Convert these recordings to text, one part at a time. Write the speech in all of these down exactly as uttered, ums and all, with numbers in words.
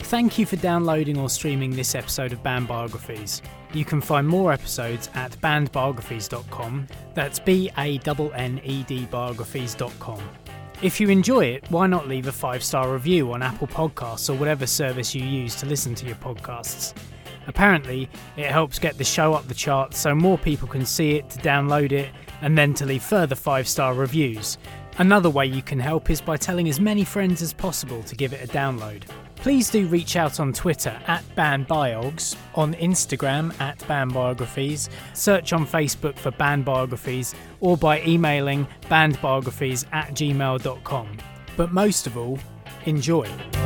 Thank you for downloading or streaming this episode of Band Biographies. You can find more episodes at band biographies dot com. That's B A N N E D biographies dot com. If you enjoy it, why not leave a five-star review on Apple Podcasts or whatever service you use to listen to your podcasts. Apparently, it helps get the show up the charts so more people can see it, to download it, and then to leave further five-star reviews. Another way you can help is by telling as many friends as possible to give it a download. Please do reach out on Twitter at BandBiogs, on Instagram at BandBiographies, search on Facebook for Band Biographies, or by emailing bandbiographies at gmail dot com. But most of all, enjoy.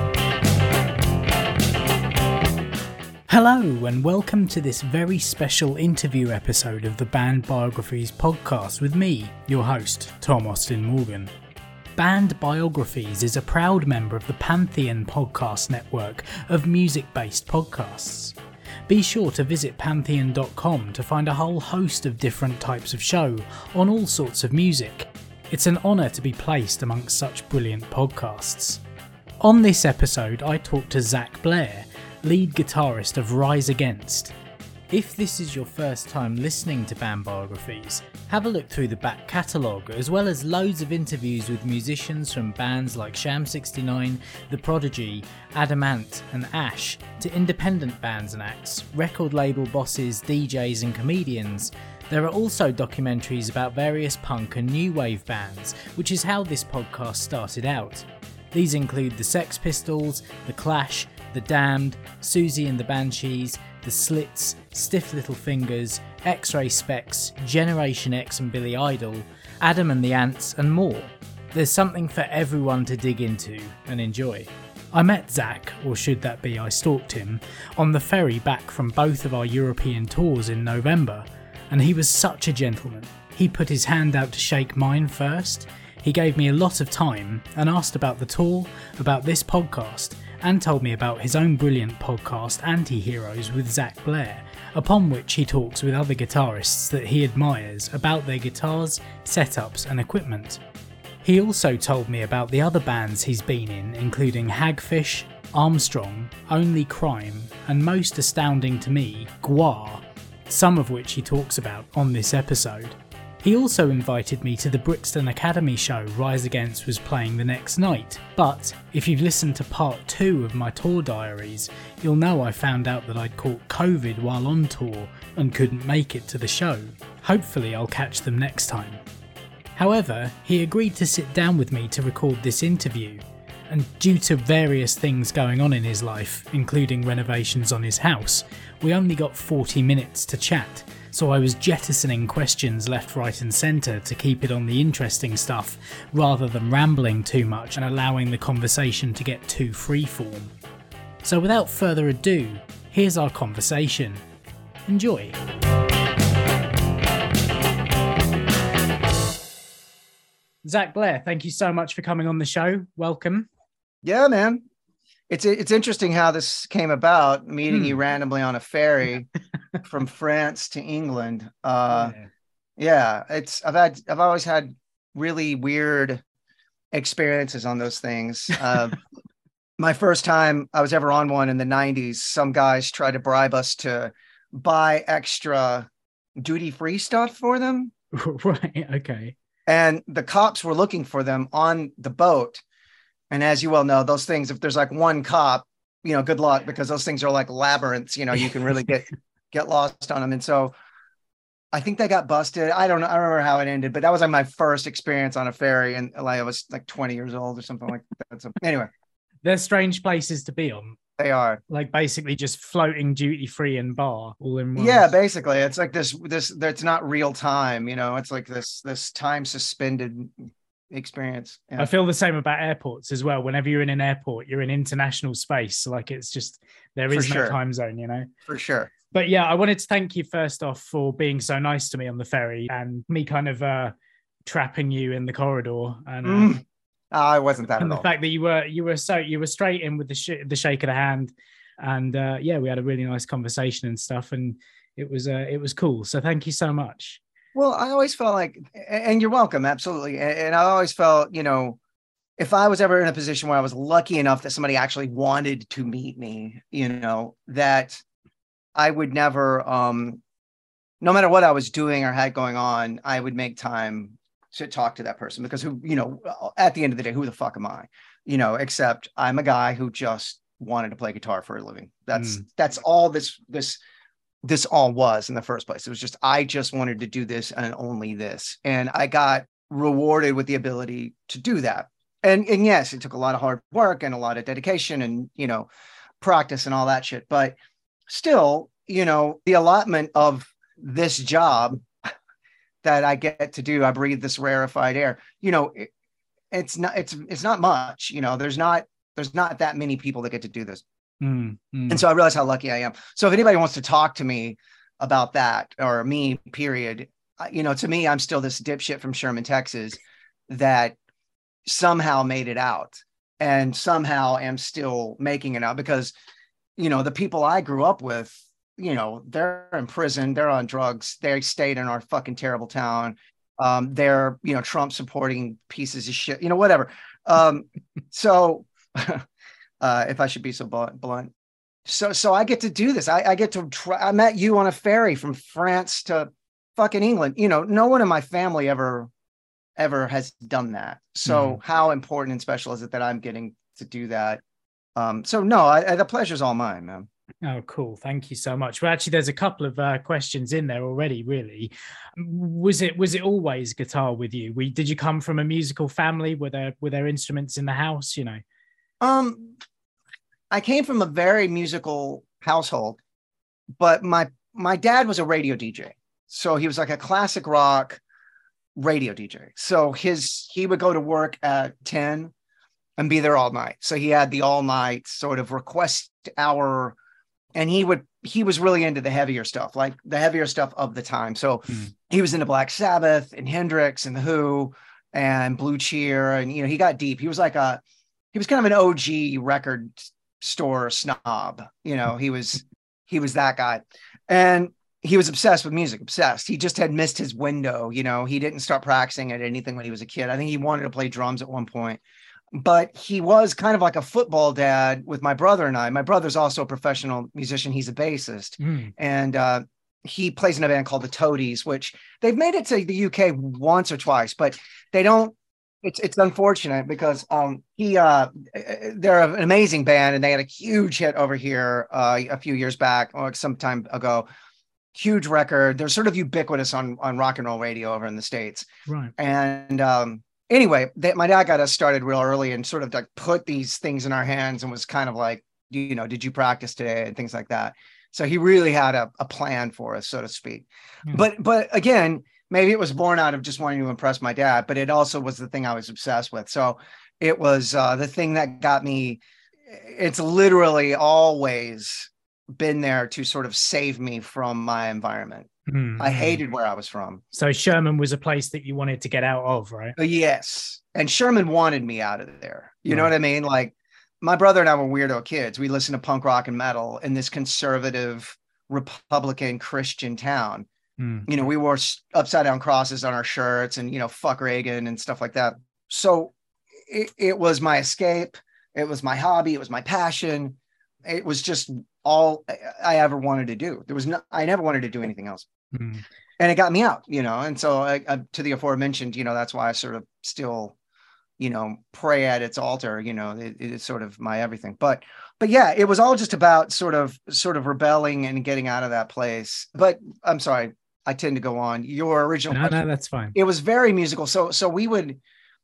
Hello and welcome to this very special interview episode of the Band Biographies podcast with me, your host, Tom Austin Morgan. Band Biographies is a proud member of the Pantheon podcast network of music-based podcasts. Be sure to visit pantheon dot com to find a whole host of different types of show on all sorts of music. It's an honour to be placed amongst such brilliant podcasts. On this episode, I talked to Zach Blair, lead guitarist of Rise Against. If this is your first time listening to Band Biographies, have a look through the back catalogue, as well as loads of interviews with musicians from bands like Sham sixty-nine, The Prodigy, Adamant and Ash, to independent bands and acts, record label bosses, D Js and comedians. There are also documentaries about various punk and new wave bands, which is how this podcast started out. These include the Sex Pistols, The Clash, The Damned, Susie and the Banshees, The Slits, Stiff Little Fingers, X-Ray Specs, Generation X and Billy Idol, Adam and the Ants and more. There's something for everyone to dig into and enjoy. I met Zach, or should that be I stalked him, on the ferry back from both of our European tours in November, and he was such a gentleman. He put his hand out to shake mine first. He gave me a lot of time and asked about the tour, about this podcast, and told me about his own brilliant podcast Anti-Heroes with Zach Blair, upon which he talks with other guitarists that he admires about their guitars, setups and equipment. He also told me about the other bands he's been in, including Hagfish, Armstrong, Only Crime, and most astounding to me, Gwar, some of which he talks about on this episode. He also invited me to the Brixton Academy show Rise Against was playing the next night, but if you've listened to part two of my tour diaries, you'll know I found out that I'd caught COVID while on tour and couldn't make it to the show. Hopefully I'll catch them next time. However, he agreed to sit down with me to record this interview, and due to various things going on in his life, including renovations on his house, we only got forty minutes to chat. So I was jettisoning questions left, right and centre to keep it on the interesting stuff, rather than rambling too much and allowing the conversation to get too freeform. So without further ado, here's our conversation. Enjoy. Zach Blair, thank you so much for coming on the show. Welcome. Yeah, man. It's it's interesting how this came about, meeting hmm. you randomly on a ferry from France to England. Uh, yeah. yeah, it's I've had I've always had really weird experiences on those things. Uh, my first time I was ever on one in the nineties, some guys tried to bribe us to buy extra duty-free stuff for them. Right. Okay. And the cops were looking for them on the boat. And as you well know, those things, if there's like one cop, you know, good luck, because those things are like labyrinths, you know, you can really get, get lost on them. And so I think they got busted. I don't know. I don't remember how it ended, but that was like my first experience on a ferry. And like, I was like twenty years old or something like that. So anyway, they're strange places to be on. They are, like basically just floating duty free and bar all in one. Yeah, basically it's like this, this, it's not real time, you know, it's like this, this time suspended experience. Yeah. I feel the same about airports as well. Whenever you're in an airport, you're in international space. So like it's just, there is for no sure. time zone, you know? For sure. But yeah, I wanted to thank you first off for being so nice to me on the ferry and me kind of uh, trapping you in the corridor. And uh, mm. oh, I wasn't that and at the all. fact that you were, you were so, you were straight in with the, sh- the shake of the hand. And uh, yeah, we had a really nice conversation and stuff. And it was, uh, it was cool. So thank you so much. Well, I always felt like, and you're welcome, absolutely. And I always felt, you know, if I was ever in a position where I was lucky enough that somebody actually wanted to meet me, you know, that I would never, um, no matter what I was doing or had going on, I would make time to talk to that person, because who, you know, at the end of the day, who the fuck am I, you know, except I'm a guy who just wanted to play guitar for a living. That's, mm. that's all this, this, this all was in the first place. It was just, I just wanted to do this and only this. And I got rewarded with the ability to do that. And, and yes, it took a lot of hard work and a lot of dedication and, you know, practice and all that shit. But still, you know, the allotment of this job that I get to do, I breathe this rarefied air, you know, it, it's not, it's, it's not much, you know, there's not, there's not that many people that get to do this. Mm, mm. And so I realize how lucky I am. So if anybody wants to talk to me about that, or me, period, you know, to me, I'm still this dipshit from Sherman, Texas, that somehow made it out and somehow am still making it out, because, you know, the people I grew up with, you know, they're in prison, they're on drugs, they stayed in our fucking terrible town. Um, they're, you know, Trump supporting pieces of shit, you know, whatever. Um, so uh, if I should be so blunt. So, so I get to do this. I, I get to try. I met you on a ferry from France to fucking England. You know, no one in my family ever, ever has done that. So mm. how important and special is it that I'm getting to do that? Um, so no, I, I, the pleasure's all mine, man. Oh, cool. Thank you so much. Well, actually, there's a couple of uh, questions in there already, really. Was it was it always guitar with you? We, did you come from a musical family? Were there, were there instruments in the house, you know? Um, I came from a very musical household, but my my dad was a radio D J. So he was like a classic rock radio D J. So his he would go to work at ten and be there all night. So he had the all night sort of request hour. And he would, he was really into the heavier stuff, like the heavier stuff of the time. So mm. he was into Black Sabbath and Hendrix and The Who and Blue Cheer. And, you know, he got deep. He was like a, he was kind of an O G record store snob. You know, he was, he was that guy. And he was obsessed with music, obsessed. He just had missed his window. You know, he didn't start practicing at anything when he was a kid. I think he wanted to play drums at one point. But he was kind of like a football dad with my brother and I. My brother's also a professional musician. He's a bassist. Mm. And uh, he plays in a band called the Toadies, which they've made it to the U K once or twice, but they don't, it's it's unfortunate because um, he uh, they're an amazing band and they had a huge hit over here uh, a few years back or some time ago. Huge record. They're sort of ubiquitous on, on rock and roll radio over in the States. Right. And um, anyway, they, my dad got us started real early and sort of like put these things in our hands and was kind of like, you know, did you practice today and things like that. So he really had a, a plan for us, so to speak. Mm. But but again, maybe it was born out of just wanting to impress my dad, but it also was the thing I was obsessed with. So it was uh, the thing that got me. It's literally always been there to sort of save me from my environment. Mm-hmm. I hated where I was from. So Sherman was a place that you wanted to get out of, right? Yes. And Sherman wanted me out of there. You right. know what I mean? Like my brother and I were weirdo kids. We listened to punk rock and metal in this conservative, Republican, Christian town. Mm. You know, we wore upside down crosses on our shirts and, you know, fuck Reagan and stuff like that. So it, it was my escape. It was my hobby. It was my passion. It was just all I ever wanted to do. There was no, I never wanted to do anything else. Mm. And it got me out, you know? And so I, I, to the aforementioned, you know, that's why I sort of still, you know, pray at its altar, you know, it, it's sort of my everything. But, but yeah, it was all just about sort of, sort of rebelling and getting out of that place. But I'm sorry, I tend to go on. Your original no, question, no, that's fine. It was very musical. So, so we would,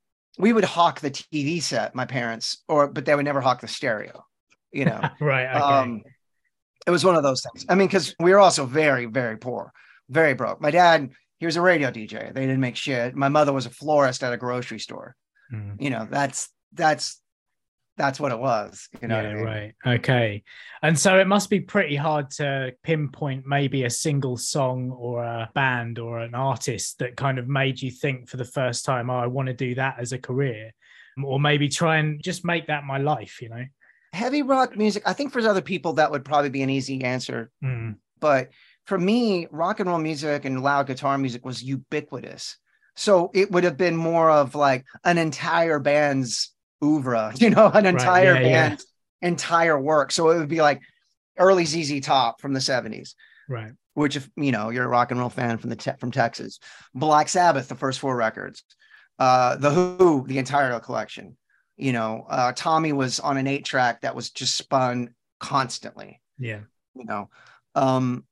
we would hawk the T V set, my parents, or, but they would never hawk the stereo, you know? Right. Okay. Um, it was one of those things. I mean, because we were also very, very poor, very broke. My dad, he was a radio D J. They didn't make shit. My mother was a florist at a grocery store. Mm. You know, that's, that's, that's what it was. You know yeah, what I mean? Right. Okay. And so it must be pretty hard to pinpoint maybe a single song or a band or an artist that kind of made you think for the first time, oh, I want to do that as a career, or maybe try and just make that my life, you know? Heavy rock music, I think for other people, that would probably be an easy answer. Mm. But for me, rock and roll music and loud guitar music was ubiquitous. So it would have been more of like an entire band's oeuvre, you know, an entire right. yeah, band, yeah. entire work. So it would be like early Z Z Top from the seventies. Right. Which, if you know, you're a rock and roll fan from the te- from Texas, Black Sabbath, the first four records, uh, the Who, the entire collection. You know, uh, Tommy was on an eight track that was just spun constantly. Yeah. You know, um,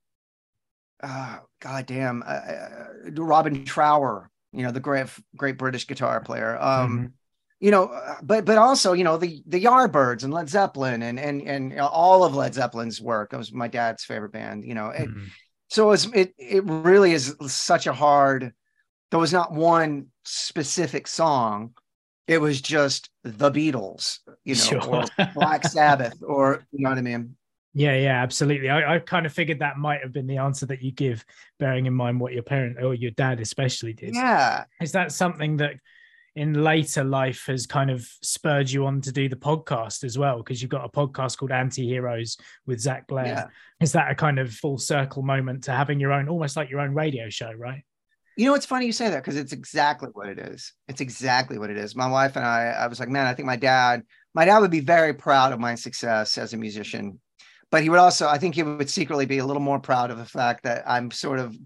uh, goddamn, uh, uh, Robin Trower, you know, the great great British guitar player. Um, mm-hmm. You know, but but also, you know, the the Yardbirds and Led Zeppelin and and and all of Led Zeppelin's work. It was my dad's favorite band. You know, it, mm-hmm. so it's, it it really is such a hard. There was not one specific song. It was just the Beatles, you know, sure. or Black Sabbath, or you know what I mean. Yeah, yeah, absolutely. I, I kind of figured that might have been the answer that you give, bearing in mind what your parent or your dad especially did. Yeah, is that something that in later life has kind of spurred you on to do the podcast as well? Because you've got a podcast called Anti-Heroes with Zach Blair. Yeah. Is that a kind of full circle moment to having your own, almost like your own radio show, right? You know, it's funny you say that because it's exactly what it is. It's exactly what it is. My wife and I, I was like, man, I think my dad, my dad would be very proud of my success as a musician, but he would also, I think he would secretly be a little more proud of the fact that I'm sort of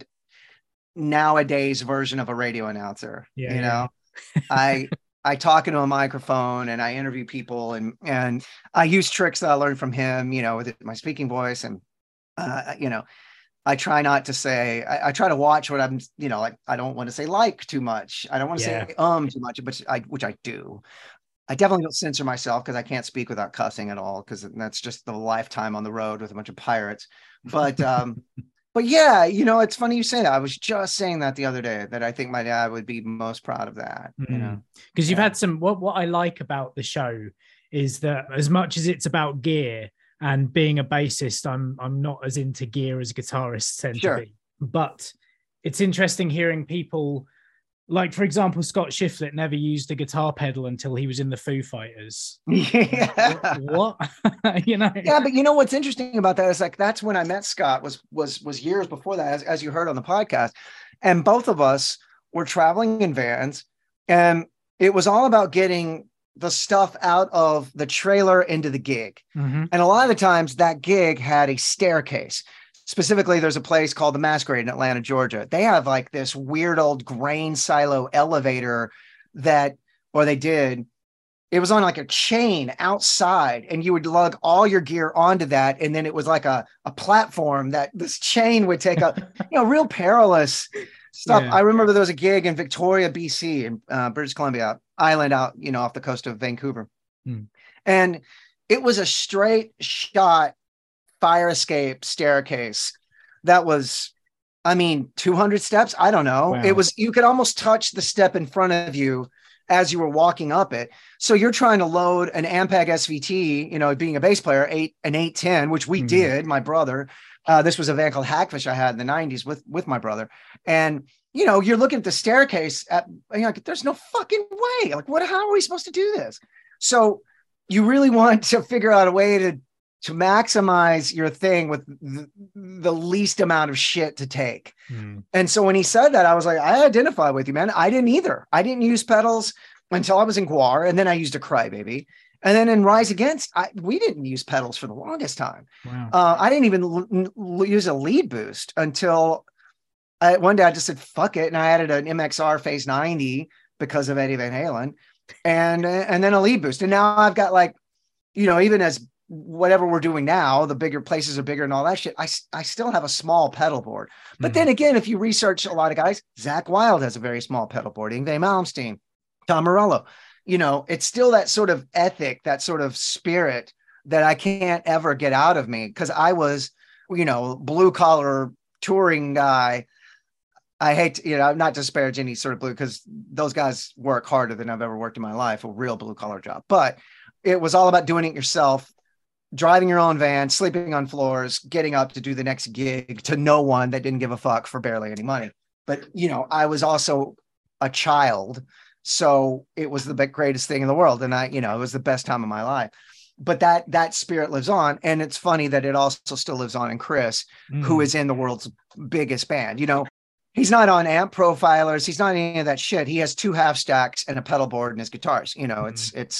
nowadays version of a radio announcer, yeah, you know? Yeah. I I talk into a microphone and I interview people, and and I use tricks that I learned from him, you know, with my speaking voice, and uh, you know, I try not to say, I, I try to watch what I'm, you know, like I don't want to say like too much, I don't want to yeah. say um too much, but I which I do. I definitely don't censor myself because I can't speak without cussing at all, because that's just the lifetime on the road with a bunch of pirates. But um But yeah, you know, it's funny you say that. I was just saying that the other day, that I think my dad would be most proud of that. Mm. You know, because you've yeah. had some. What what I like about the show is that as much as it's about gear and being a bassist, I'm I'm not as into gear as guitarists tend sure. to be. But it's interesting hearing people. Like, for example, Scott Shiflett never used a guitar pedal until he was in the Foo Fighters. Yeah. What? what? You know? Yeah, but you know what's interesting about that is like that's when I met Scott was was was years before that, as, as you heard on the podcast. And both of us were traveling in vans, and it was all about getting the stuff out of the trailer into the gig. Mm-hmm. And a lot of the times that gig had a staircase. Specifically, there's a place called the Masquerade in Atlanta, Georgia. They have like this weird old grain silo elevator that, or they did, it was on like a chain outside, and you would lug all your gear onto that. And then it was like a, a platform that this chain would take up, you know, real perilous stuff. Yeah. I remember there was a gig in Victoria, B C, in uh, British Columbia Island out, you know, off the coast of Vancouver. Hmm. And it was a straight shot fire escape staircase that was, I mean, two hundred steps. I don't know. Wow. It was, you could almost touch the step in front of you as you were walking up it. So you're trying to load an Ampeg S V T, you know, being a bass player, eight an eight ten, which we mm-hmm. did, my brother. Uh, this was a van called Hackfish I had in the nineties with, with my brother. And, you know, you're looking at the staircase at, you know, like, there's no fucking way. Like, what, how are we supposed to do this? So you really want to figure out a way to, to maximize your thing with the, the least amount of shit to take. Mm. And so when he said that, I was like, I identify with you, man. I didn't either. I didn't use pedals until I was in Guar, and then I used a Crybaby. And then in Rise Against, I, we didn't use pedals for the longest time. Wow. Uh, I didn't even l- l- use a lead boost until I, one day I just said, fuck it. And I added an M X R Phase ninety because of Eddie Van Halen, and, and then a lead boost. And now I've got like, you know, even as whatever we're doing now, the bigger places are bigger and all that shit, I, I still have a small pedal board. But mm-hmm. then again, if you research a lot of guys, Zach Wilde has a very small pedal board, Yngwie Malmsteen, Tom Morello, you know, it's still that sort of ethic, that sort of spirit that I can't ever get out of me. Cause I was, you know, blue collar touring guy. I hate to, you know, not to disparage any sort of blue, because those guys work harder than I've ever worked in my life, a real blue collar job, but it was all about doing it yourself, driving your own van, sleeping on floors, getting up to do the next gig to no one that didn't give a fuck for barely any money. But, you know, I was also a child, so it was the greatest thing in the world. And I, you know, it was the best time of my life. But that, that spirit lives on. And it's funny that it also still lives on in Chris, mm. who is in the world's biggest band. You know, he's not on amp profilers. He's not any of that shit. He has two half stacks and a pedal board and his guitars. You know, mm. it's, it's,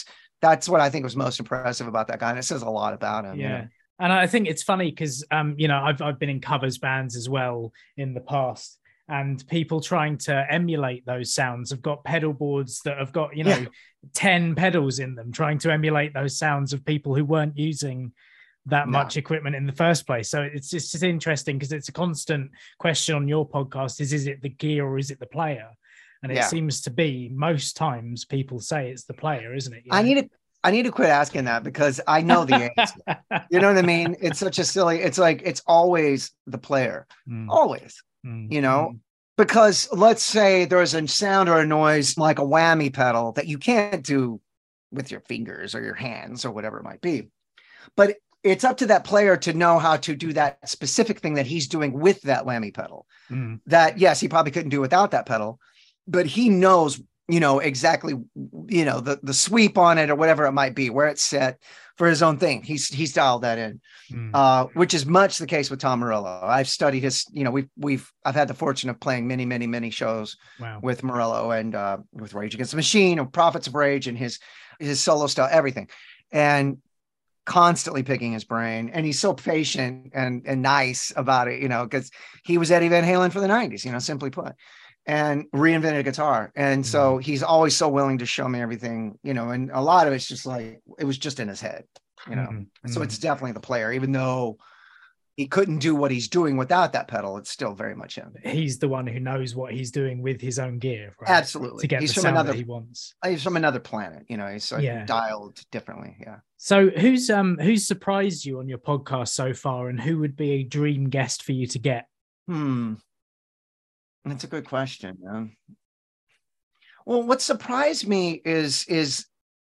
that's what I think was most impressive about that guy. And it says a lot about him. Yeah. You know? And I think it's funny because, um, you know, I've, I've been in covers bands as well in the past, and people trying to emulate those sounds have got pedal boards that have got, you know, yeah. ten pedals in them, trying to emulate those sounds of people who weren't using that no. much equipment in the first place. So it's just, it's interesting because it's a constant question on your podcast is, is it the gear or is it the player? And it yeah. seems to be most times people say it's the player, isn't it? You know? I need to, I need to quit asking that because I know the answer. You know what I mean? It's such a silly, it's like, it's always the player, mm. always, mm. you know, mm. because let's say there's a sound or a noise like a whammy pedal that you can't do with your fingers or your hands or whatever it might be. But it's up to that player to know how to do that specific thing that he's doing with that whammy pedal. Mm. That, yes, he probably couldn't do without that pedal, but he knows, you know, exactly, you know, the, the sweep on it or whatever it might be, where it's set for his own thing. He's, he's dialed that in, mm. uh, which is much the case with Tom Morello. I've studied his, you know, we've, we've, I've had the fortune of playing many, many, many shows wow. with Morello and uh, with Rage Against the Machine and Prophets of Rage and his, his solo style, everything. And constantly picking his brain, and he's so patient and and nice about it, you know, because he was Eddie Van Halen for the nineties, you know, simply put, and reinvented guitar. And mm-hmm. so he's always so willing to show me everything, you know, and a lot of it's just like, it was just in his head, you know, mm-hmm. so it's definitely the player, even though he couldn't do what he's doing without that pedal. It's still very much him. He's the one who knows what he's doing with his own gear. Right? Absolutely. To get he's the from sound another, that he wants. He's from another planet, you know, he's like yeah. dialed differently. Yeah. So who's um who's surprised you on your podcast so far, and who would be a dream guest for you to get? Hmm. That's a good question, man. Well, what surprised me is, is,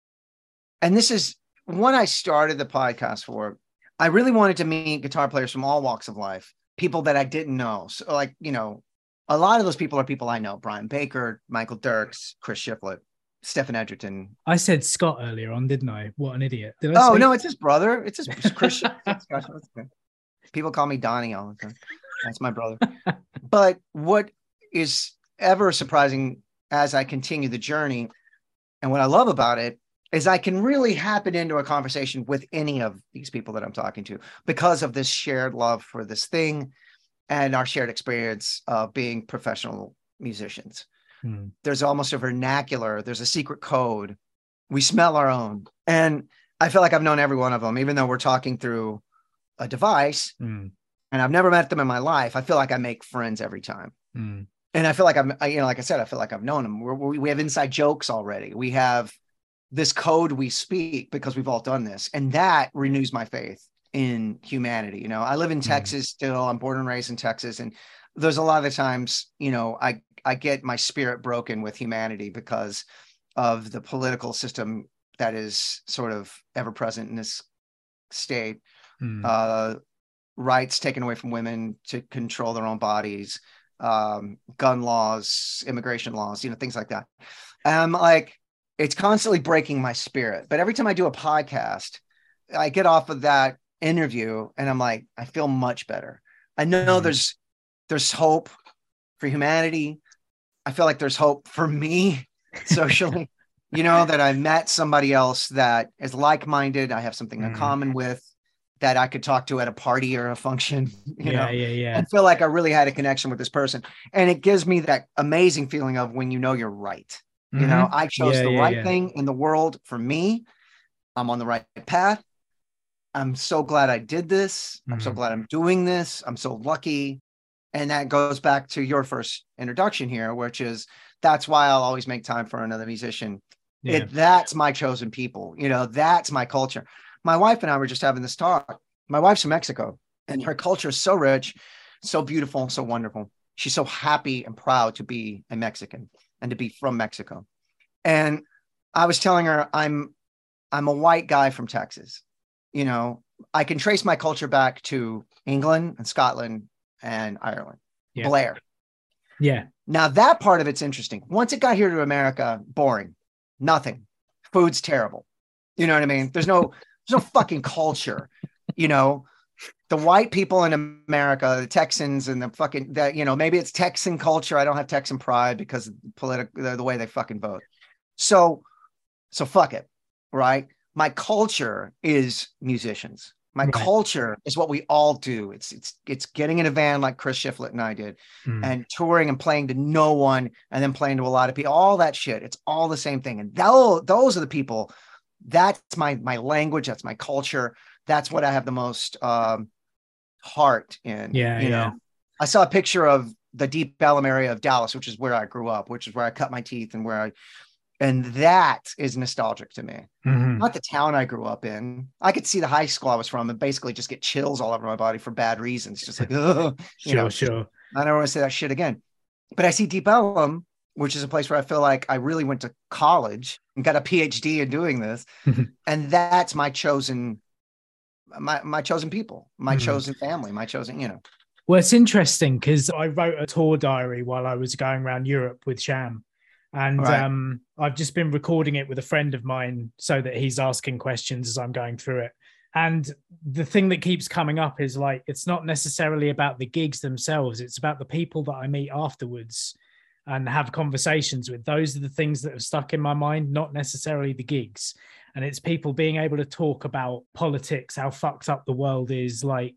and this is what I started the podcast for. I really wanted to meet guitar players from all walks of life, people that I didn't know. So like, you know, a lot of those people are people I know: Brian Baker, Michael Dirks, Chris Shiflett, Stephen Edgerton. I said Scott earlier on, didn't I? What an idiot. Did I oh, say- no, it's his brother. It's his Chris Shiflett. People call me Donnie all the time. That's my brother. But what is ever surprising as I continue the journey, and what I love about it, is I can really happen into a conversation with any of these people that I'm talking to because of this shared love for this thing and our shared experience of being professional musicians. Hmm. There's almost a vernacular. There's a secret code. We smell our own. And I feel like I've known every one of them, even though we're talking through a device hmm. and I've never met them in my life. I feel like I make friends every time. Hmm. And I feel like I'm, you know, like I said, I feel like I've known them. We're, we have inside jokes already. We have this code we speak because we've all done this. And that renews my faith in humanity. You know, I live in Texas still. I'm born and raised in Texas. And there's a lot of times, you know, I, I get my spirit broken with humanity because of the political system that is sort of ever present in this state. Mm. Uh, rights taken away from women to control their own bodies, um, gun laws, immigration laws, you know, things like that. Um, like, it's constantly breaking my spirit. But every time I do a podcast, I get off of that interview and I'm like, I feel much better. I know mm-hmm. there's there's hope for humanity. I feel like there's hope for me socially, you know, that I met somebody else that is like-minded. I have something mm-hmm. in common with, that I could talk to at a party or a function. You yeah, know? yeah, yeah. I feel like I really had a connection with this person. And it gives me that amazing feeling of when you know you're right. You know, I chose yeah, the yeah, right yeah. thing in the world for me. I'm on the right path. I'm so glad I did this. Mm-hmm. I'm so glad I'm doing this. I'm so lucky. And that goes back to your first introduction here, which is that's why I'll always make time for another musician. Yeah. It, that's my chosen people. You know, that's my culture. My wife and I were just having this talk. My wife's from Mexico, and her culture is so rich, so beautiful, so wonderful. She's so happy and proud to be a Mexican and to be from Mexico. And I was telling her, I'm, I'm a white guy from Texas. You know, I can trace my culture back to England and Scotland and Ireland, yeah. Blair. Yeah. Now that part of it's interesting. Once it got here to America, boring, nothing. Food's terrible. You know what I mean? There's no, there's no fucking culture, you know. The white people in America, the Texans and the fucking, that, you know, maybe it's Texan culture. I don't have Texan pride because of political, the, the way they fucking vote. So, so fuck it. right? My culture is musicians. My Right. culture is what we all do. It's it's it's getting in a van like Chris Shiflett and I did, Mm. and touring and playing to no one, and then playing to a lot of people. All that shit. It's all the same thing. And those those are the people. That's my my language. That's my culture. That's what I have the most um, heart in. Yeah, you yeah. know, I saw a picture of the Deep Ellum area of Dallas, which is where I grew up, which is where I cut my teeth and where I. And that is nostalgic to me. Mhm. Not the town I grew up in. I could see the high school I was from and basically just get chills all over my body for bad reasons. Just like, ugh, you Sure, know, sure. I don't want to say that shit again. But I see Deep Ellum, which is a place where I feel like I really went to college and got a P H D in doing this. And that's my chosen, my my chosen people, my Mhm. chosen family, my chosen, you know. Well, it's interesting because I wrote a tour diary while I was going around Europe with Sham. And Right. um, I've just been recording it with a friend of mine so that he's asking questions as I'm going through it. And the thing that keeps coming up is like, it's not necessarily about the gigs themselves. It's about the people that I meet afterwards and have conversations with. Those are the things that have stuck in my mind, not necessarily the gigs. And it's people being able to talk about politics, how fucked up the world is, like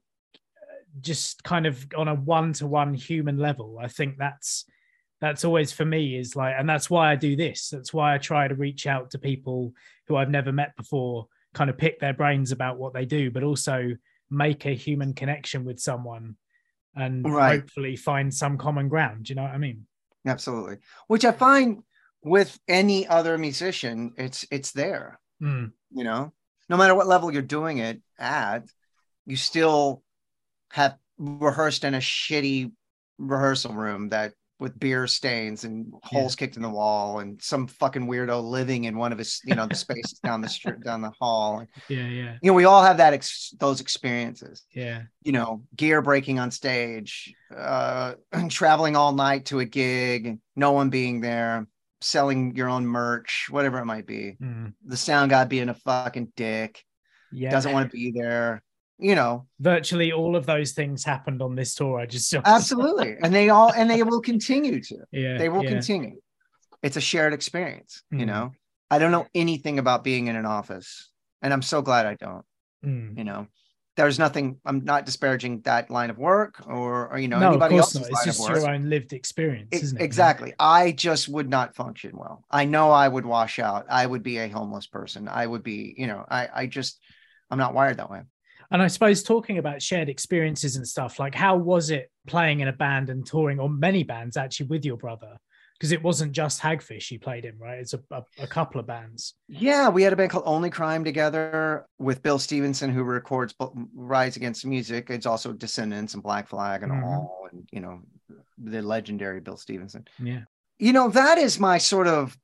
just kind of on a one-to-one human level. I think that's that's always for me is like, and that's why I do this. That's why I try to reach out to people who I've never met before, kind of pick their brains about what they do, but also make a human connection with someone and Right. hopefully find some common ground. Do you know what I mean? Absolutely. Which I find with any other musician, it's it's there. Mm. You know, no matter what level you're doing it at, you still have rehearsed in a shitty rehearsal room that with beer stains and holes Yeah. kicked in the wall and some fucking weirdo living in one of his, you know, the spaces down the street, down the hall. Yeah, yeah. You know, we all have that ex- those experiences. Yeah. You know, gear breaking on stage, uh, traveling all night to a gig, no one being there, selling your own merch, whatever it might be. Mm. The sound guy being a fucking dick, Yeah. doesn't want to be there. You know, virtually all of those things happened on this tour. I just absolutely, and they all and they will continue to. Yeah, they will yeah. continue. It's a shared experience. Mm. You know, I don't know anything about being in an office, and I'm so glad I don't. Mm. You know, there's nothing. I'm not disparaging that line of work or, or you know, no, anybody of course else's not. It's line just of work. your own lived experience, It, isn't it? exactly. You know? I just would not function well. I know I would wash out. I would be a homeless person. I would be, you know, I, I just, I'm not wired that way. And I suppose talking about shared experiences and stuff, like how was it playing in a band and touring, or many bands actually, with your brother? Because it wasn't just Hagfish you played in, right? It's a, a, a couple of bands. Yeah, we had a band called Only Crime together with Bill Stevenson, who records Rise Against Music. It's also Descendants and Black Flag and mm-hmm. all, and you know, the legendary Bill Stevenson. Yeah. You know, that is my sort of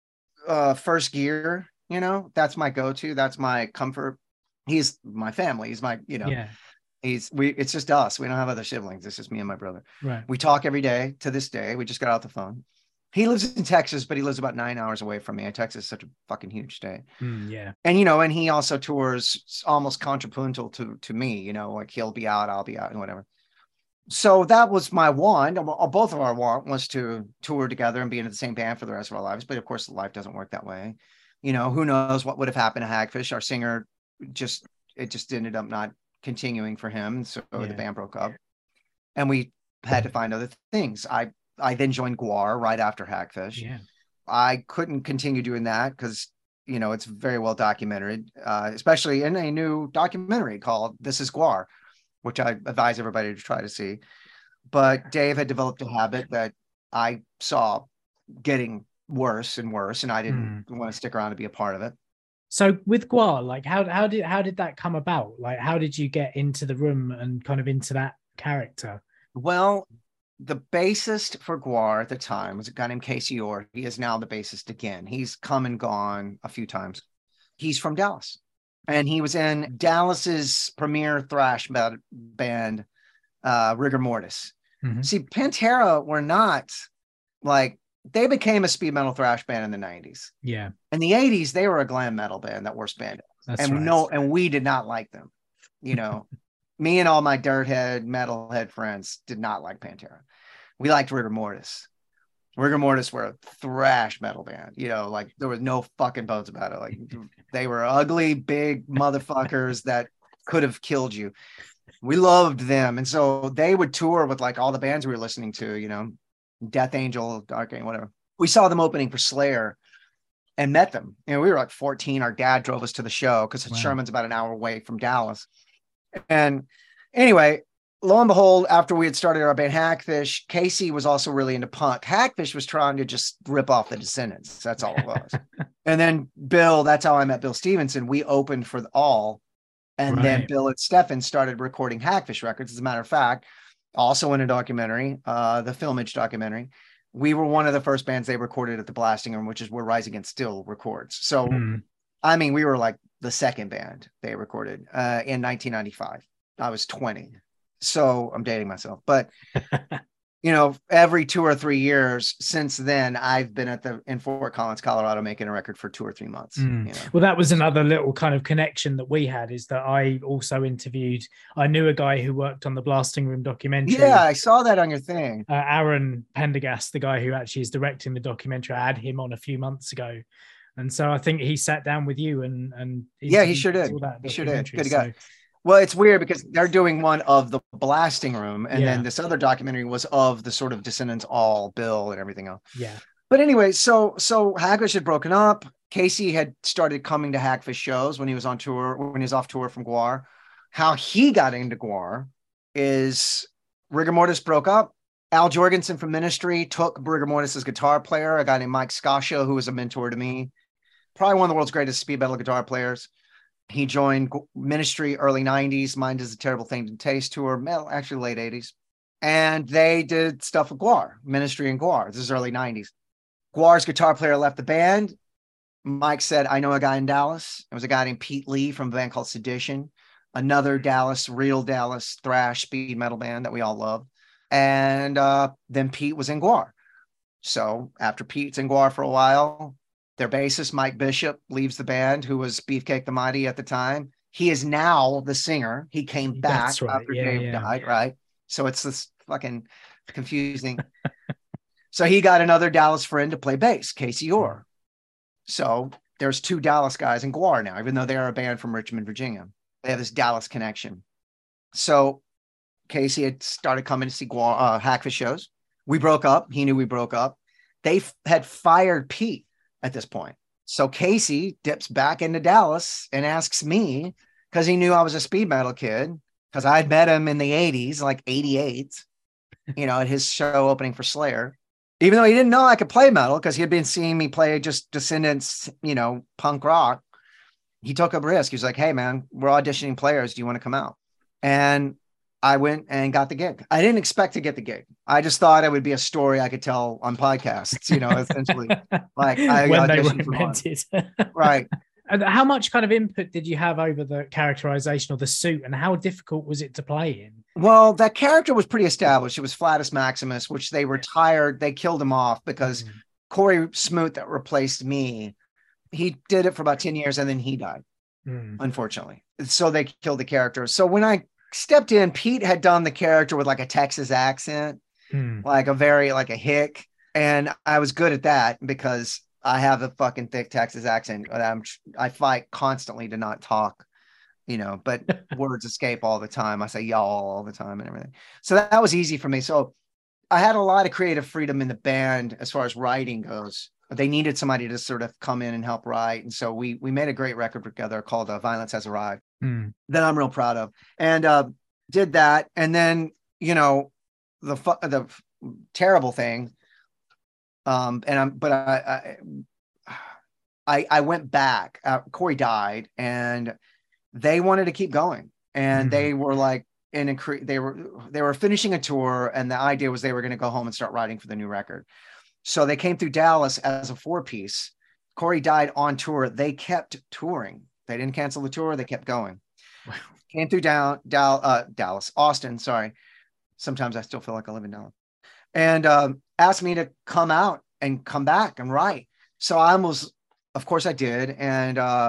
uh, first gear. You know, that's my go-to. That's my comfort. He's my family. He's my, you know, yeah. he's, we, it's just us. We don't have other siblings. It's just me and my brother. Right. We talk every day to this day. We just got off the phone. He lives in Texas, but he lives about nine hours away from me. Texas is such a fucking huge state. Mm, yeah. And, you know, and he also tours almost contrapuntal to, to me, you know, like he'll be out, I'll be out and whatever. So that was my want. Both of our want was to tour together and be in the same band for the rest of our lives. But of course, life doesn't work that way. You know, who knows what would have happened to Hagfish. Our singer just, it just ended up not continuing for him. So yeah. the band broke up and we had to find other things. I, I then joined Gwar right after Hagfish. Yeah. I couldn't continue doing that because, you know, it's very well documented, uh, especially in a new documentary called This Is Gwar, which I advise everybody to try to see. But Dave had developed a habit that I saw getting worse and worse, and I didn't mm. want to stick around to be a part of it. So with Gwar, like how how did how did that come about? Like how did you get into the room and kind of into that character? Well, the bassist for Gwar at the time was a guy named Casey Orr. He is now the bassist again. He's come and gone a few times. He's from Dallas. And he was in Dallas's premier thrash band, uh, Rigor Mortis. Mm-hmm. See, Pantera were not like, they became a speed metal thrash band in the nineties. Yeah. In the eighties, they were a glam metal band that were spandex. That's and right. no, and we did not like them. You know, me and all my dirthead metalhead friends did not like Pantera. We liked Rigor Mortis. Rigor Mortis were a thrash metal band. You know, like there was no fucking bones about it. Like they were ugly, big motherfuckers that could have killed you. We loved them. And so they would tour with like all the bands we were listening to, you know, Death Angel, Dark Angel, whatever. We saw them opening for Slayer and met them. You know, we were like fourteen. Our dad drove us to the show because wow. Sherman's about an hour away from Dallas. And anyway, lo and behold, after we had started our band Hackfish, Casey was also really into punk. Hackfish was trying to just rip off the Descendants. That's all it was. And then Bill, that's how I met Bill Stevenson. We opened for the All. And right. then Bill and Stefan started recording Hackfish records. As a matter of fact, also in a documentary, uh, the Filmage documentary, we were one of the first bands they recorded at the Blasting Room, which is where Rise Against Steel records. So, mm. I mean, we were like the second band they recorded uh, in nineteen ninety-five. I was twenty. So I'm dating myself, but you know, every two or three years since then, I've been at the in Fort Collins, Colorado, making a record for two or three months. Mm. You know? Well, that was another little kind of connection that we had, is that I also interviewed, I knew a guy who worked on the Blasting Room documentary. Yeah, I saw that on your thing. Uh, Aaron Pendergast, the guy who actually is directing the documentary, I had him on a few months ago. And so I think he sat down with you and, and yeah, he sure did. He sure did. Good guy. So, well, it's weird because they're doing one of the Blasting Room, and yeah. then this other documentary was of the sort of Descendants, All, Bill, and everything else. Yeah. But anyway, so so Hackfish had broken up. Casey had started coming to Hackfish shows when he was on tour, when he was off tour from Gwar. How he got into Gwar is Rigor Mortis broke up. Al Jorgensen from Ministry took Rigor Mortis' guitar player, a guy named Mike Scascio, who was a mentor to me. Probably one of the world's greatest speed metal guitar players. He joined Ministry early nineties. Mind is a Terrible Thing to Taste tour, well, actually late eighties. And they did stuff with Gwar, Ministry and Gwar. This is early nineties. Gwar's guitar player left the band. Mike said, I know a guy in Dallas. It was a guy named Pete Lee from a band called Sedition, another Dallas, real Dallas thrash speed metal band that we all love. And uh, then Pete was in Gwar. So after Pete's in Gwar for a while, their bassist, Mike Bishop, leaves the band, who was Beefcake the Mighty at the time. He is now the singer. He came back right. after yeah, Dave yeah. died, right? So it's this fucking confusing. So he got another Dallas friend to play bass, Casey Orr. So there's two Dallas guys in Gwar now, even though they are a band from Richmond, Virginia. They have this Dallas connection. So Casey had started coming to see Gwar, uh, Hackfish shows. We broke up. He knew we broke up. They f- had fired Pete at this point. So Casey dips back into Dallas and asks me, because he knew I was a speed metal kid, because I'd met him in the eighties, like eighty-eight, you know, at his show opening for Slayer, even though he didn't know I could play metal, because he had been seeing me play just Descendants, you know, punk rock. He took a risk. He was like, hey man, we're auditioning players. Do you want to come out? And I went and got the gig. I didn't expect to get the gig. I just thought it would be a story I could tell on podcasts, you know, essentially. Like I when they auditioned were invented. Right. And how much kind of input did you have over the characterization of the suit, and how difficult was it to play in? Well, that character was pretty established. It was Flatus Maximus, which they retired. They killed him off because mm. Corey Smoot, that replaced me, he did it for about ten years and then he died, mm. unfortunately. So they killed the character. So when I stepped in, Pete had done the character with like a Texas accent, hmm. like a very like a hick, and I was good at that because I have a fucking thick Texas accent. I'm I fight constantly to not talk, you know, but words escape all the time. I say y'all all the time and everything. So that was easy for me. So I had a lot of creative freedom in the band as far as writing goes. They needed somebody to sort of come in and help write, and so we we made a great record together called uh, Violence Has Arrived. Mm. That I'm real proud of, and uh, did that. And then, you know, the fu- the terrible thing, um, and I'm, but I, I, I went back. Uh, Corey died, and they wanted to keep going, and mm. they were like in a cre- they were they were finishing a tour, and the idea was they were going to go home and start writing for the new record. So they came through Dallas as a four piece. Corey died on tour. They kept touring. They didn't cancel the tour. They kept going. Wow. Came through down, Dal, uh, Dallas, Austin. Sorry. Sometimes I still feel like I live in Dallas. And um, asked me to come out and come back and write. So I almost, of course I did. And uh,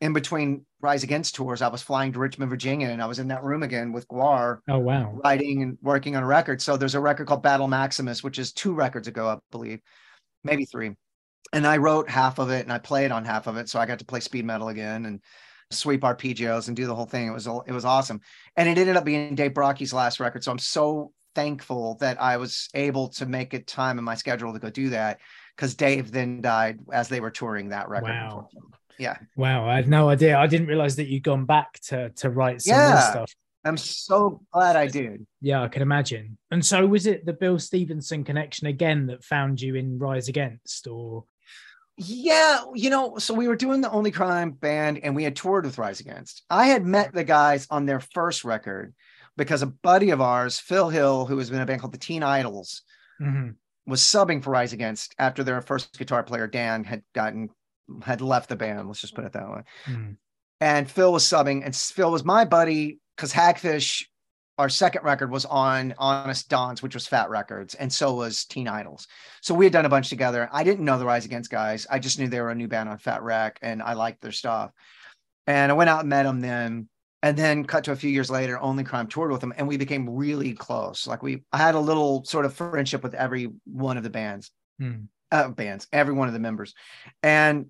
in between Rise Against tours, I was flying to Richmond, Virginia, and I was in that room again with GWAR. Oh, wow. Writing and working on a record. So there's a record called Battle Maximus, which is two records ago, I believe, maybe three. And I wrote half of it and I played on half of it. So I got to play speed metal again and sweep arpeggios and do the whole thing. It was, it was awesome. And it ended up being Dave Brockie's last record. So I'm so thankful that I was able to make it time in my schedule to go do that, because Dave then died as they were touring that record. Wow. Yeah. Wow. I had no idea. I didn't realize that you'd gone back to, to write some yeah. more stuff. I'm so glad I did. Yeah, I can imagine. And so was it the Bill Stevenson connection again that found you in Rise Against, or? Yeah, you know, so we were doing the Only Crime band and we had toured with Rise Against. I had met the guys on their first record because a buddy of ours, Phil Hill, who was in a band called the Teen Idols, mm-hmm. was subbing for Rise Against after their first guitar player, Dan, had gotten, had left the band. Let's just put it that way. Mm. And Phil was subbing, and Phil was my buddy because Hagfish, our second record, was on Honest Dons, which was Fat Records, and so was Teen Idols. So we had done a bunch together. I didn't know the Rise Against guys. I just knew they were a new band on Fat Wreck, and I liked their stuff. And I went out and met them then, and then cut to a few years later, Only Crime toured with them, and we became really close. Like we, I had a little sort of friendship with every one of the bands, hmm. uh, bands, every one of the members, and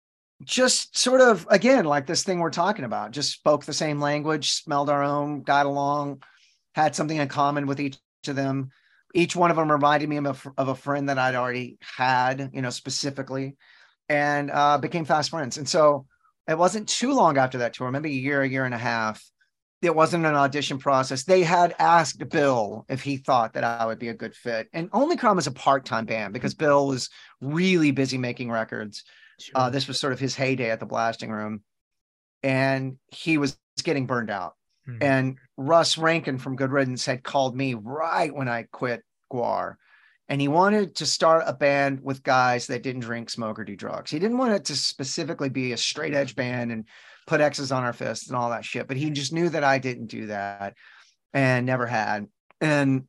just sort of, again, like this thing we're talking about, just spoke the same language, smelled our own, got along, had something in common with each of them. Each one of them reminded me of a, of a friend that I'd already had, you know, specifically, and uh, became fast friends. And so it wasn't too long after that tour, maybe a year, a year and a half. It wasn't an audition process. They had asked Bill if he thought that I would be a good fit. And Only Crime was a part-time band because Bill was really busy making records. Sure. Uh, this was sort of his heyday at the Blasting Room, and he was getting burned out. Mm-hmm. And Russ Rankin from Good Riddance had called me right when I quit GWAR, and he wanted to start a band with guys that didn't drink, smoke, or do drugs. He didn't want it to specifically be a straight edge band and put X's on our fists and all that shit, but he just knew that I didn't do that and never had. And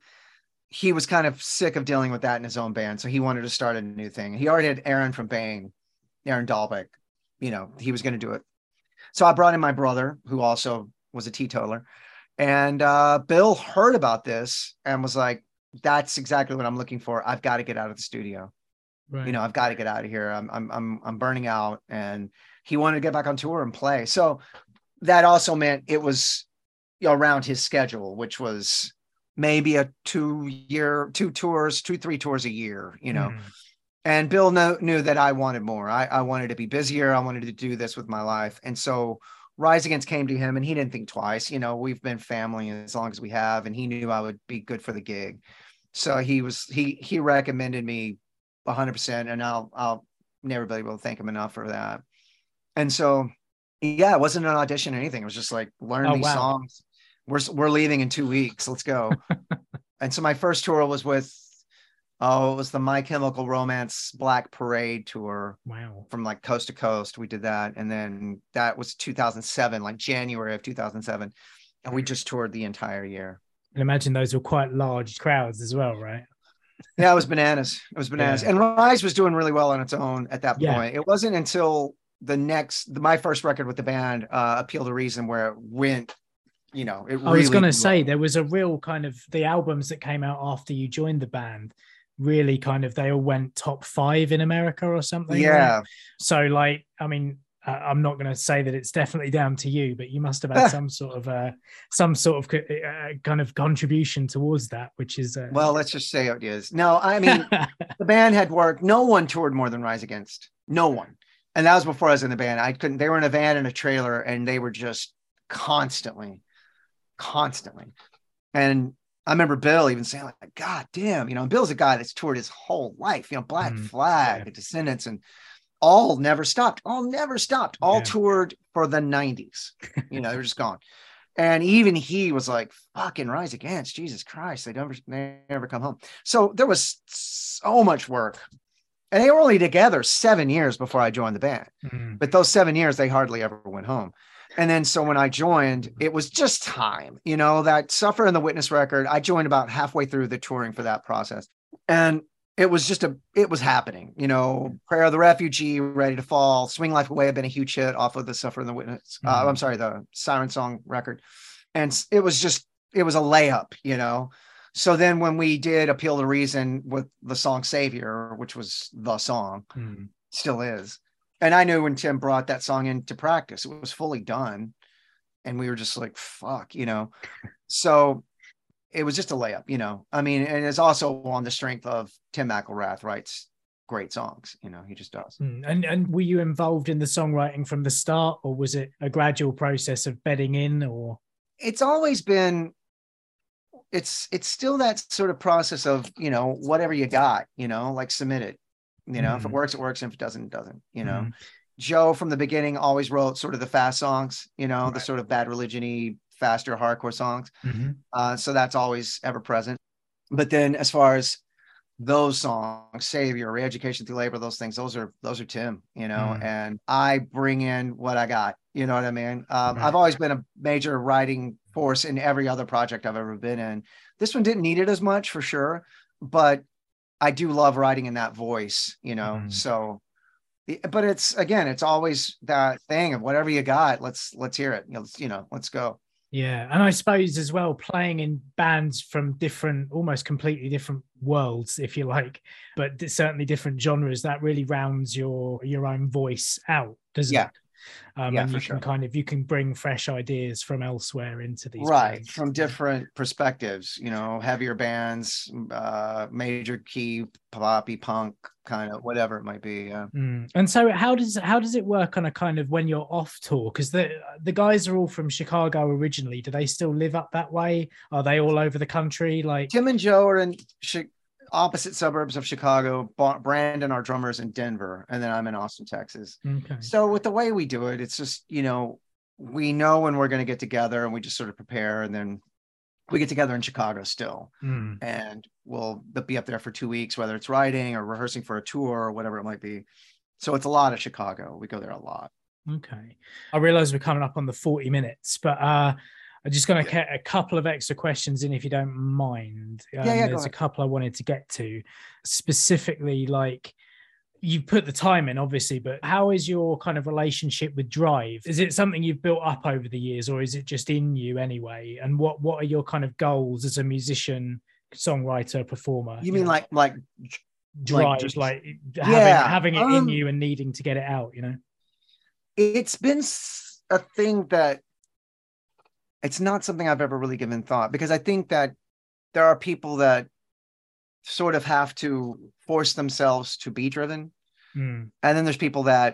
he was kind of sick of dealing with that in his own band, so he wanted to start a new thing. He already had Aaron from Bane, Aaron Dahlbeck, you know, he was going to do it. So I brought in my brother, who also was a teetotaler. And uh, Bill heard about this and was like, that's exactly what I'm looking for. I've got to get out of the studio. Right. You know, I've got to get out of here. I'm, I'm, I'm, I'm burning out. And he wanted to get back on tour and play. So that also meant it was, you know, around his schedule, which was maybe a two year, two tours, two, three tours a year, you know. Mm. And Bill know, knew that I wanted more. I, I wanted to be busier. I wanted to do this with my life. And so Rise Against came to him, and he didn't think twice. You know, we've been family as long as we have, and he knew I would be good for the gig. So he was, he, he recommended me a hundred percent, and I'll, I'll never be able to thank him enough for that. And so, yeah, it wasn't an audition or anything. It was just like, learn oh, these wow. songs. We're, we're leaving in two weeks. Let's go. And so my first tour was with, Oh, it was the My Chemical Romance Black Parade tour. Wow. From like coast to coast. We did that. And then that was two thousand seven, like January of two thousand seven. And we just toured the entire year. And imagine those were quite large crowds as well, right? Yeah, it was bananas. It was bananas. Yeah. And Rise was doing really well on its own at that yeah. point. It wasn't until the next, my first record with the band, uh, Appeal to Reason, where it went, you know, it I really was going to say, there was a real kind of, the albums that came out after you joined the band, really kind of, they all went top five in America or something. Yeah. Right? So like, I mean, uh, I'm not going to say that it's definitely down to you, but you must have had some sort of uh, some sort of uh, kind of contribution towards that, which is uh... well, let's just say it is. No, I mean, the band had worked. No one toured more than Rise Against. No one. And that was before I was in the band. I couldn't. They were in a van and a trailer, and they were just constantly, constantly. And I remember Bill even saying, like, God damn, you know, and Bill's a guy that's toured his whole life, you know, Black mm, Flag, yeah. The Descendants, and all never stopped, all never stopped, all yeah. toured for the nineties. You know, they're just gone. And even he was like, fucking Rise Against, Jesus Christ, they never, they never come home. So there was so much work. And they were only together seven years before I joined the band. Mm. But those seven years, they hardly ever went home. And then, so when I joined, it was just time, you know, that Suffer and the Witness record. I joined about halfway through the touring for that process. And it was just a, it was happening, you know, Prayer of the Refugee, Ready to Fall, Swing Life Away had been a huge hit off of the Suffer and the Witness. Mm. Uh, I'm sorry, the Siren Song record. And it was just, it was a layup, you know? So then when we did Appeal to Reason with the song Savior, which was the song, mm. still is. And I knew when Tim brought that song into practice, it was fully done. And we were just like, fuck, you know? So it was just a layup, you know? I mean, and it's also on the strength of Tim McElrath writes great songs, you know, he just does. Mm. And and were you involved in the songwriting from the start, or was it a gradual process of bedding in, or? It's always been, it's, it's still that sort of process of, you know, whatever you got, you know, like submit it, you know, mm. if it works, it works. And if it doesn't, it doesn't, you know. Mm. Joe from the beginning always wrote sort of the fast songs, you know, right. the sort of Bad Religion-y, faster hardcore songs. Mm-hmm. Uh, so that's always ever present. But then as far as those songs, Savior, Re-Education Through Labor, those things, those are, those are Tim, you know, mm. and I bring in what I got, you know what I mean? Um, right. I've always been a major writing force in every other project I've ever been in. This one didn't need it as much for sure, but I do love writing in that voice, you know, mm. so but it's, again, it's always that thing of whatever you got, let's let's hear it, you know, you know, let's go. Yeah. And I suppose as well, playing in bands from different, almost completely different worlds, if you like, but certainly different genres, that really rounds your your own voice out, doesn't yeah. it? Um, yeah, and you for can sure. kind of, you can bring fresh ideas from elsewhere into these right bands. From different perspectives, you know, heavier bands, uh major key poppy punk, kind of whatever it might be. Yeah. Mm. And so how does how does it work on a kind of when you're off tour, because the the guys are all from Chicago originally? Do they still live up that way? Are they all over the country? Like Tim and Joe are in Ch- opposite suburbs of Chicago. Brandon, our drummer, is in Denver, and then I'm in Austin, Texas. Okay. So with the way we do it, it's just, you know, we know when we're going to get together, and we just sort of prepare, and then we get together in Chicago still, mm. and we'll be up there for two weeks, whether it's writing or rehearsing for a tour or whatever it might be. So it's a lot of Chicago. We go there a lot. Okay. I realize we're coming up on the forty minutes, but uh I'm just going to get a couple of extra questions in, if you don't mind. Um, yeah, yeah, there's a couple I wanted to get to, specifically, like, you put the time in, obviously, but how is your kind of relationship with Drive? Is it something you've built up over the years, or is it just in you anyway? And what what are your kind of goals as a musician, songwriter, performer? You, you mean know? like like Drive, like, just, like having yeah, having it um, in you and needing to get it out, you know? It's been a thing that it's not something I've ever really given thought, because I think that there are people that sort of have to force themselves to be driven. Mm. And then there's people that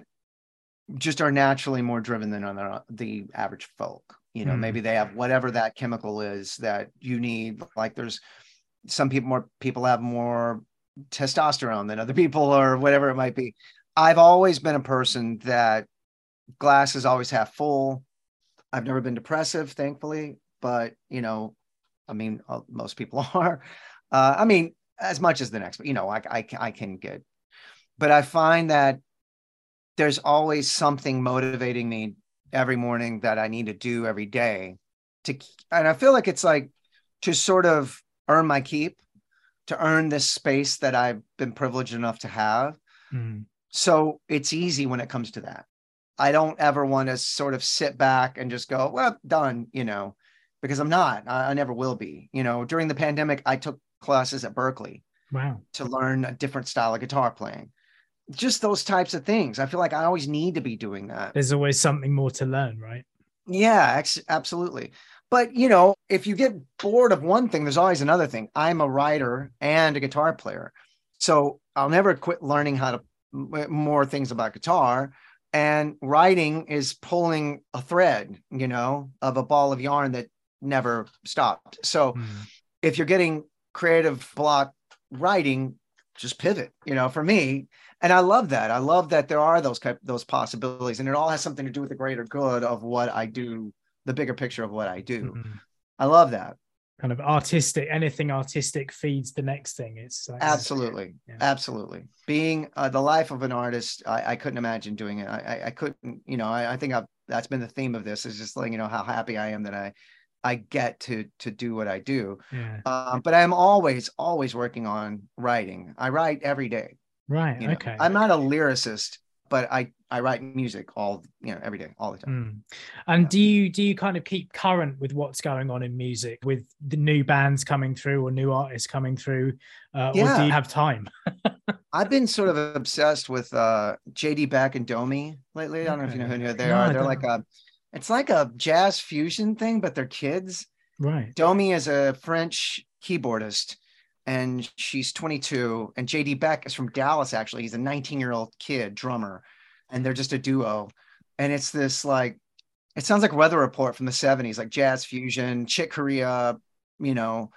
just are naturally more driven than the, the average folk. You know, mm. maybe they have whatever that chemical is that you need. Like there's some people, more people have more testosterone than other people, or whatever it might be. I've always been a person that glasses always half full. I've never been depressive, thankfully, but, you know, I mean, uh, most people are. Uh, I mean, as much as the next, but, you know, I, I, I can get, but I find that there's always something motivating me every morning that I need to do every day to, and I feel like it's like to sort of earn my keep, to earn this space that I've been privileged enough to have. Mm. So it's easy when it comes to that. I don't ever want to sort of sit back and just go, well, done, you know, because I'm not, I, I never will be. You know, during the pandemic, I took classes at Berklee. Wow. To learn a different style of guitar playing. Just those types of things. I feel like I always need to be doing that. There's always something more to learn, right? Yeah, ex- absolutely. But, you know, if you get bored of one thing, there's always another thing. I'm a writer and a guitar player. So I'll never quit learning how to m- more things about guitar. And writing is pulling a thread, you know, of a ball of yarn that never stopped. So mm. if you're getting creative block writing, just pivot, you know, for me. And I love that. I love that there are those those possibilities, and it all has something to do with the greater good of what I do, the bigger picture of what I do. Mm-hmm. I love that. Kind of artistic, anything artistic feeds the next thing. It's like, absolutely, yeah. absolutely. Being uh, the life of an artist, I, I couldn't imagine doing it. I, I, I couldn't, you know, I, I think I've, that's been the theme of this, is just letting you know how happy I am that I, I get to to do what I do. Yeah. Um, but I'm always, always working on writing. I write every day. Right. You know, Okay. I'm not a lyricist, but I I write music all, you know, every day, all the time. Mm. And Yeah. do you do you kind of keep current with what's going on in music, with the new bands coming through or new artists coming through, uh, or do Yeah. you have time? I've been sort of obsessed with uh, J D Beck and Domi lately. I don't know if you know Okay. who they No, are. I They're don't. like a, it's like a jazz fusion thing, but they're kids. Right. Domi is a French keyboardist, and she's twenty-two. And J D Beck is from Dallas, actually. He's a nineteen-year-old kid drummer, and they're just a duo. And it's this like, it sounds like Weather Report from the seventies, like jazz fusion, Chick Corea, you know,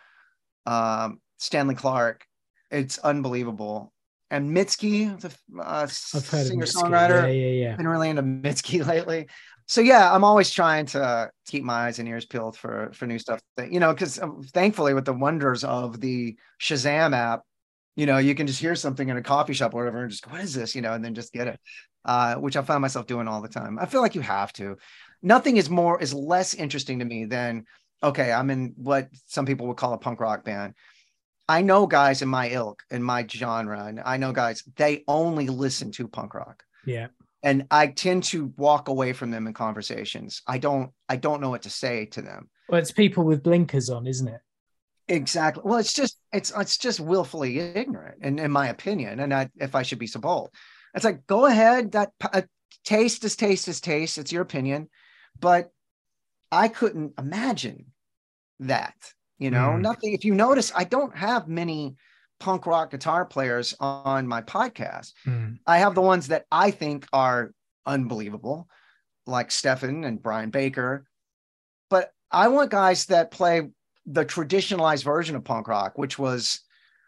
um, Stanley Clark. It's unbelievable. And Mitski, the uh, I've heard of singer Mitski. Yeah, songwriter, yeah, yeah. been really into Mitski lately. So yeah, I'm always trying to keep my eyes and ears peeled for for new stuff. That, you know, because thankfully with the wonders of the Shazam app, you know, you can just hear something in a coffee shop or whatever and just go, what is this? You know, and then just get it. Uh, which I find myself doing all the time. I feel like you have to. Nothing is more is less interesting to me than, okay, I'm in what some people would call a punk rock band. I know guys in my ilk, in my genre, and I know guys, they only listen to punk rock. Yeah. And I tend to walk away from them in conversations. I don't, I don't know what to say to them. Well, it's people with blinkers on, isn't it? Exactly. Well, it's just, it's, it's just willfully ignorant, and in my opinion, and I, if I should be so bold, it's like, go ahead. That uh, taste is taste is taste. It's your opinion, but I couldn't imagine that. You know, mm. nothing. If you notice, I don't have many punk rock guitar players on my podcast. Mm. I have the ones that I think are unbelievable, like Stefan and Brian Baker. But I want guys that play the traditionalized version of punk rock, which was,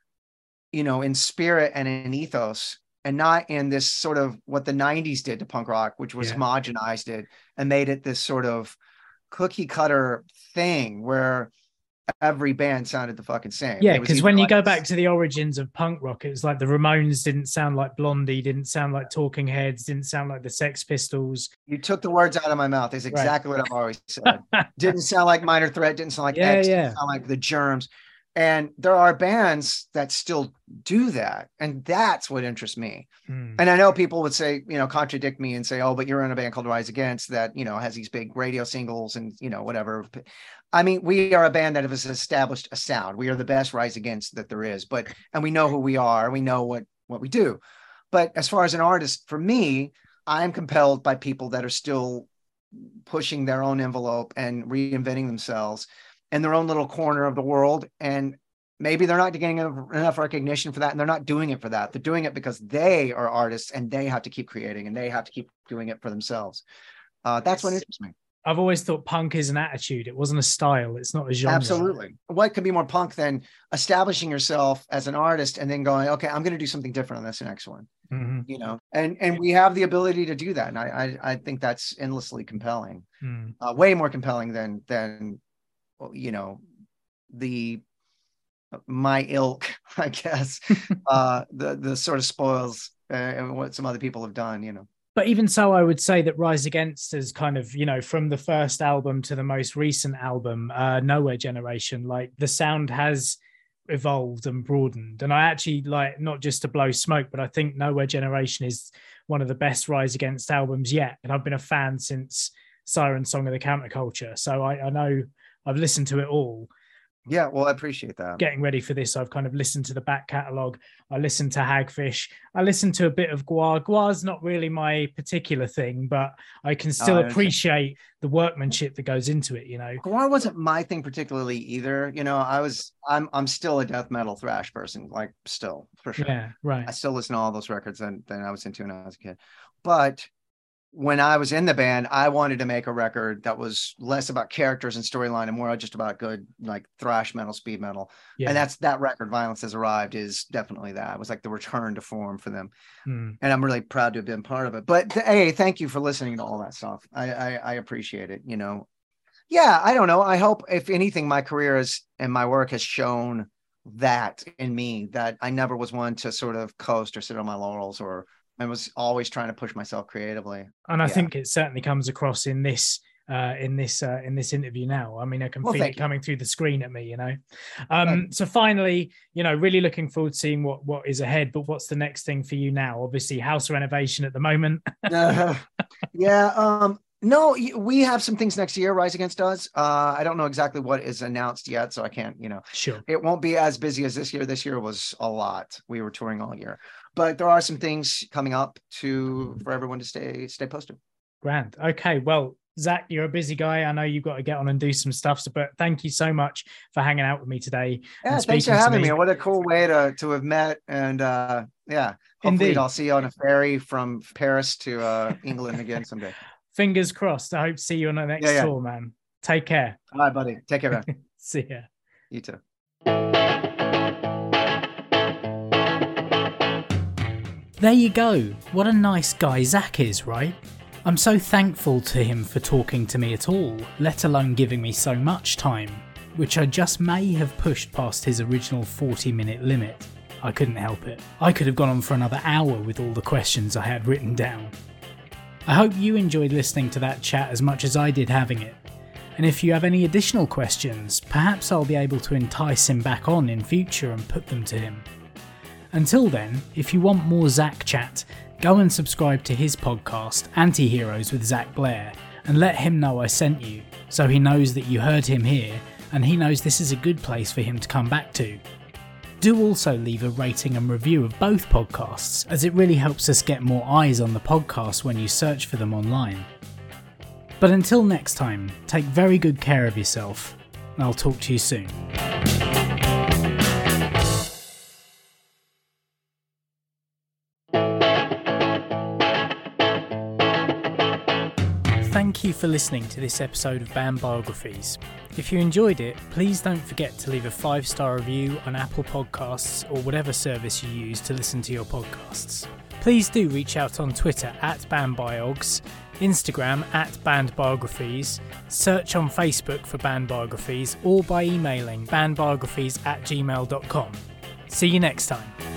you know, in spirit and in ethos, and not in this sort of what the nineties did to punk rock, which was yeah. homogenized it and made it this sort of cookie cutter thing where every band sounded the fucking same. Yeah, because when like, you go back to the origins of punk rock, it was like the Ramones didn't sound like Blondie, didn't sound like Talking Heads, didn't sound like the Sex Pistols. You took the words out of my mouth. It's exactly right. what I've always said. Didn't sound like Minor Threat, didn't sound like yeah, X, yeah. didn't sound like the Germs. And there are bands that still do that. And that's what interests me. Hmm. And I know people would say, you know, contradict me and say, oh, but you're in a band called Rise Against that, you know, has these big radio singles and, you know, whatever. I mean, we are a band that has established a sound. We are the best Rise Against that there is, but, and we know who we are. We know what, what we do. But as far as an artist, for me, I'm compelled by people that are still pushing their own envelope and reinventing themselves in their own little corner of the world. And maybe they're not getting enough recognition for that. And they're not doing it for that. They're doing it because they are artists and they have to keep creating and they have to keep doing it for themselves. Uh, that's what interests me. I've always thought punk is an attitude. It wasn't a style. It's not a genre. Absolutely. What could be more punk than establishing yourself as an artist and then going, okay, I'm going to do something different on this next one. Mm-hmm. You know, and, and we have the ability to do that. And I, I, I think that's endlessly compelling, mm. uh, way more compelling than, than, you know, the my ilk, I guess, uh, the the sort of spoils uh, and what some other people have done, you know. But even so, I would say that Rise Against is kind of, you know, from the first album to the most recent album, uh, Nowhere Generation, like the sound has evolved and broadened. And I actually like, not just to blow smoke, but I think Nowhere Generation is one of the best Rise Against albums yet. And I've been a fan since Siren Song of the Counterculture. So I, I know I've listened to it all. Yeah, well, I appreciate that. Getting ready for this, I've kind of listened to the back catalogue. I listened to Hagfish. I listened to a bit of Gwar. Gwar's not really my particular thing, but I can still oh, I appreciate the workmanship that goes into it, you know. Gwar wasn't my thing particularly either. You know, I was, I'm I'm still a death metal thrash person, like still, for sure. Yeah, right. I still listen to all those records that, that I was into when I was a kid. But when I was in the band, I wanted to make a record that was less about characters and storyline and more just about good, like thrash metal, speed metal. Yeah. And that's that record, Violence Has Arrived, is definitely that. It was like the return to form for them. Hmm. And I'm really proud to have been part of it. But hey, thank you for listening to all that stuff. I, I, I appreciate it. You know, yeah, I don't know. I hope, if anything, my career is and my work has shown that in me, that I never was one to sort of coast or sit on my laurels, or I was always trying to push myself creatively. And I yeah. think it certainly comes across in this uh, in this uh, in this interview now. I mean, I can well, feel it you. coming through the screen at me, you know. Um, so finally, you know, really looking forward to seeing what what is ahead. But what's the next thing for you now? Obviously, house renovation at the moment. uh, yeah. Um, no, we have some things next year. Rise Against us. Uh, I don't know exactly what is announced yet, so I can't. You know, sure, it won't be as busy as this year. This year was a lot. We were touring all year, but there are some things coming up to for everyone to stay stay posted. Grand. Okay. Well, Zach, you're a busy guy. I know you've got to get on and do some stuff. So, but thank you so much for hanging out with me today. Yeah, thanks for having me. me. What a cool way to to have met. And uh, yeah, hopefully Indeed. I'll see you on a ferry from Paris to uh, England again someday. Fingers crossed. I hope to see you on the next yeah, yeah. tour, man. Take care. All right, buddy. Take care, man. See ya. You too. There you go. What a nice guy Zach is, right? I'm so thankful to him for talking to me at all, let alone giving me so much time, which I just may have pushed past his original forty minute limit. I couldn't help it. I could have gone on for another hour with all the questions I had written down. I hope you enjoyed listening to that chat as much as I did having it. And if you have any additional questions, perhaps I'll be able to entice him back on in future and put them to him. Until then, if you want more Zach chat, go and subscribe to his podcast, Anti-Heroes with Zach Blair, and let him know I sent you, so he knows that you heard him here, and he knows this is a good place for him to come back to. Do also leave a rating and review of both podcasts, as it really helps us get more eyes on the podcast when you search for them online. But until next time, take very good care of yourself, and I'll talk to you soon. Thank you for listening to this episode of Band Biographies. If you enjoyed it, please don't forget to leave a five star review on Apple Podcasts or whatever service you use to listen to your podcasts. Please do reach out on Twitter at bandbiogs, Instagram at bandbiographies, search on Facebook for Band Biographies, or by emailing bandbiographies at gmail dot com. See you next time.